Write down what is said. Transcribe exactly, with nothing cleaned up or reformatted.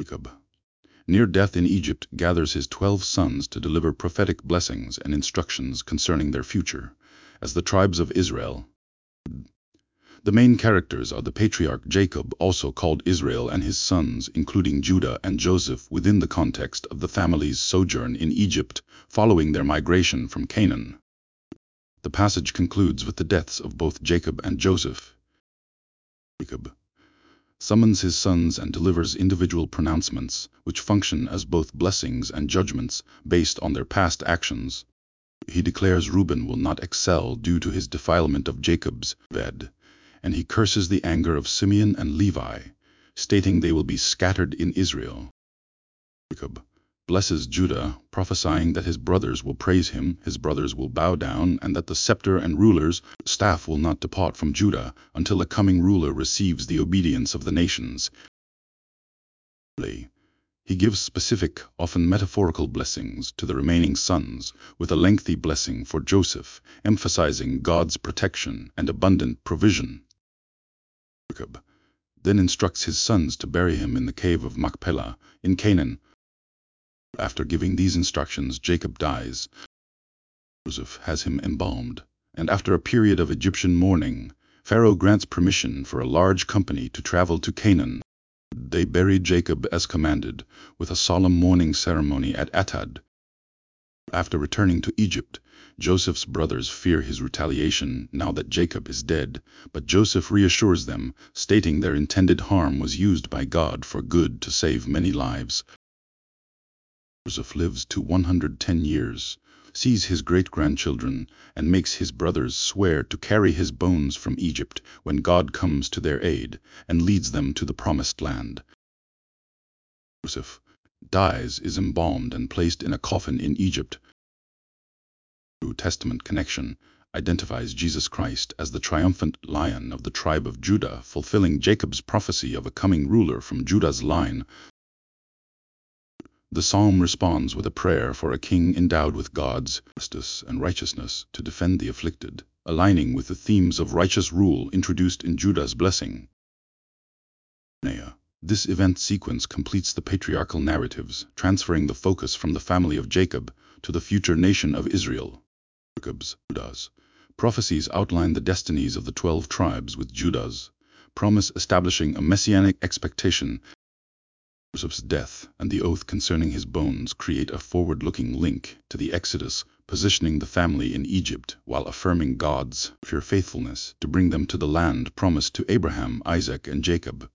Jacob, near death in Egypt, gathers his twelve sons to deliver prophetic blessings and instructions concerning their future, as the tribes of Israel. The main characters are the patriarch Jacob, also called Israel, and his sons, including Judah and Joseph, within the context of the family's sojourn in Egypt following their migration from Canaan. The passage concludes with the deaths of both Jacob and Joseph. Jacob summons his sons and delivers individual pronouncements, which function as both blessings and judgments based on their past actions. He declares Reuben will not excel due to his defilement of Jacob's bed, and he curses the anger of Simeon and Levi, stating they will be scattered in Israel. Jacob blesses Judah, prophesying that his brothers will praise him, his brothers will bow down, and that the scepter and ruler's staff will not depart from Judah until a coming ruler receives the obedience of the nations. He gives specific, often metaphorical blessings to the remaining sons, with a lengthy blessing for Joseph, emphasizing God's protection and abundant provision. Jacob then instructs his sons to bury him in the cave of Machpelah in Canaan. After giving these instructions, Jacob dies. Joseph has him embalmed, and after a period of Egyptian mourning, Pharaoh grants permission for a large company to travel to Canaan. They buried Jacob as commanded, with a solemn mourning ceremony at Atad. After returning to Egypt, Joseph's brothers fear his retaliation now that Jacob is dead, but Joseph reassures them, stating their intended harm was used by God for good to save many lives. Joseph lives to one hundred ten years, sees his great-grandchildren, and makes his brothers swear to carry his bones from Egypt when God comes to their aid and leads them to the promised land. Joseph dies, is embalmed, and placed in a coffin in Egypt. The New Testament connection identifies Jesus Christ as the triumphant lion of the tribe of Judah, fulfilling Jacob's prophecy of a coming ruler from Judah's line. The psalm responds with a prayer for a king endowed with God's justice and righteousness to defend the afflicted, aligning with the themes of righteous rule introduced in Judah's blessing. This event sequence completes the patriarchal narratives, transferring the focus from the family of Jacob to the future nation of Israel. Jacob's Judah's prophecies outline the destinies of the twelve tribes, with Judah's promise establishing a messianic expectation. Joseph's death and the oath concerning his bones create a forward-looking link to the Exodus, positioning the family in Egypt while affirming God's pure faithfulness to bring them to the land promised to Abraham, Isaac, and Jacob.